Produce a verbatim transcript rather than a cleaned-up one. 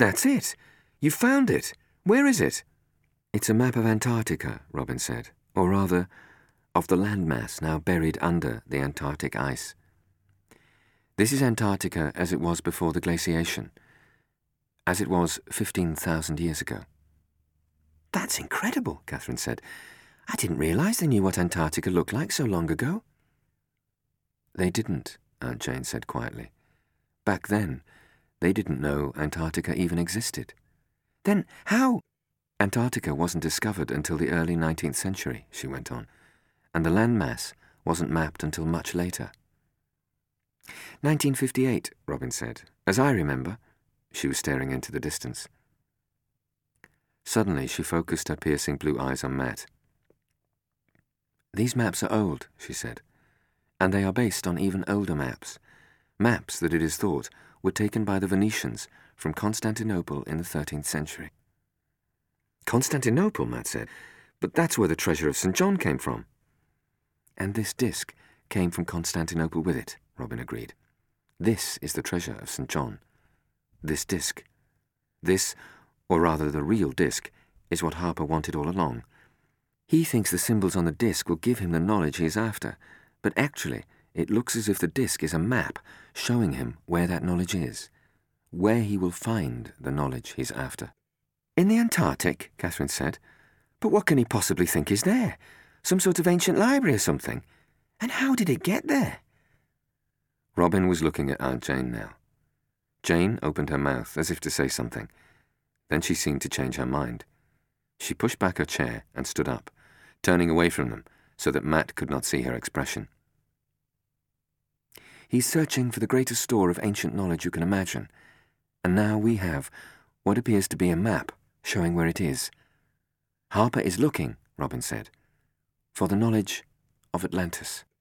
That's it! You found it! Where is it? It's a map of Antarctica, Robin said, or rather, of the landmass now buried under the Antarctic ice. This is Antarctica as it was before the glaciation, as it was fifteen thousand years ago. That's incredible, Catherine said. I didn't realize they knew what Antarctica looked like so long ago. They didn't, Aunt Jane said quietly. Back then, they didn't know Antarctica even existed. Then how? Antarctica wasn't discovered until the early nineteenth century, she went on, and the landmass wasn't mapped until much later. nineteen fifty-eight, Robin said. As I remember. She was staring into the distance. Suddenly, she focused her piercing blue eyes on Matt. These maps are old, she said, and they are based on even older maps. Maps that it is thought were taken by the Venetians from Constantinople in the thirteenth century. Constantinople, Matt said, but that's where the treasure of Saint John came from. And this disc came from Constantinople with it, Robin agreed. This is the treasure of Saint John. This disc. This, or rather the real disc, is what Harper wanted all along. He thinks the symbols on the disc will give him the knowledge he is after, but actually it looks as if the disc is a map showing him where that knowledge is, where he will find the knowledge he's after. In the Antarctic, Catherine said. But what can he possibly think is there? Some sort of ancient library or something? And how did it get there? Robin was looking at Aunt Jane now. Jane opened her mouth as if to say something. Then she seemed to change her mind. She pushed back her chair and stood up, turning away from them so that Matt could not see her expression. He's searching for the greatest store of ancient knowledge you can imagine, and now we have what appears to be a map showing where it is. Harper is looking, Robin said, for the knowledge of Atlantis.